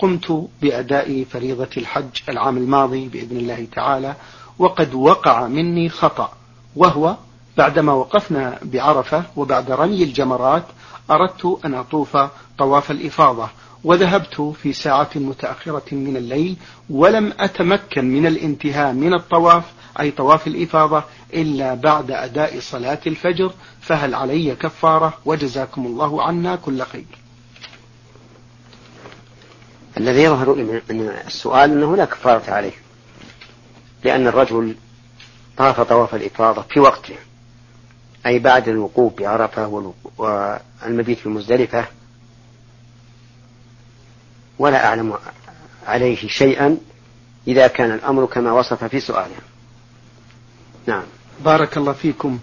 قمت بأداء فريضة الحج العام الماضي بإذن الله تعالى، وقد وقع مني خطأ، وهو بعدما وقفنا بعرفة وبعد رمي الجمرات أردت أن أطوف طواف الإفاضة، وذهبت في ساعة متأخرة من الليل ولم أتمكن من الانتهاء من الطواف أي طواف الإفاضة إلا بعد أداء صلاة الفجر، فهل علي كفارة؟ وجزاكم الله عنا كل خير. الذي يظهر من السؤال أنه لا كفارة عليه، لأن الرجل طاف طواف الإفاضة في وقته، أي بعد الوقوف بعرفة والمبيت في مزدلفة، ولا أعلم عليه شيئا إذا كان الأمر كما وصف في سؤاله. نعم. بارك الله فيكم.